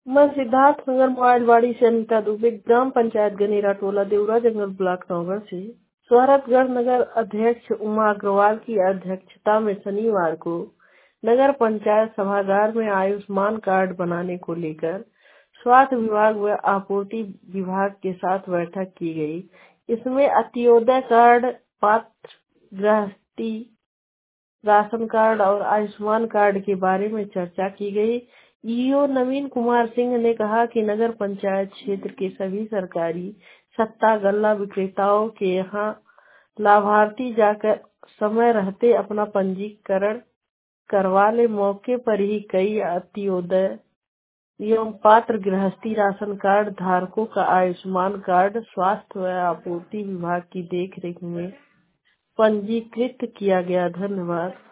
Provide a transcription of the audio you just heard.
मैं सिद्धार्थ नगर मोबाइलवाड़ी से अनिता दुबे, ग्राम पंचायत गनेरा टोला, देवरा जंगल ब्लॉक नौगढ़ से शोहरतगढ़ नगर अध्यक्ष उमा अग्रवाल की अध्यक्षता में शनिवार को नगर पंचायत सभागार में आयुष्मान कार्ड बनाने को लेकर स्वास्थ्य विभाग व आपूर्ति विभाग के साथ बैठक की गई। इसमें अंत्योदय कार्ड, पात्र गृहस्थी राशन कार्ड और आयुष्मान कार्ड के बारे में चर्चा की गई। ईओ नवीन कुमार सिंह ने कहा कि नगर पंचायत क्षेत्र के सभी सरकारी सत्ता गल्ला विक्रेताओं के यहाँ लाभार्थी जाकर समय रहते अपना पंजीकरण करवा ले। मौके पर ही कई अंत्योदय एवं पात्र गृहस्थी राशन कार्ड धारकों का आयुष्मान कार्ड स्वास्थ्य व आपूर्ति विभाग की देखरेख में पंजीकृत किया गया। धन्यवाद।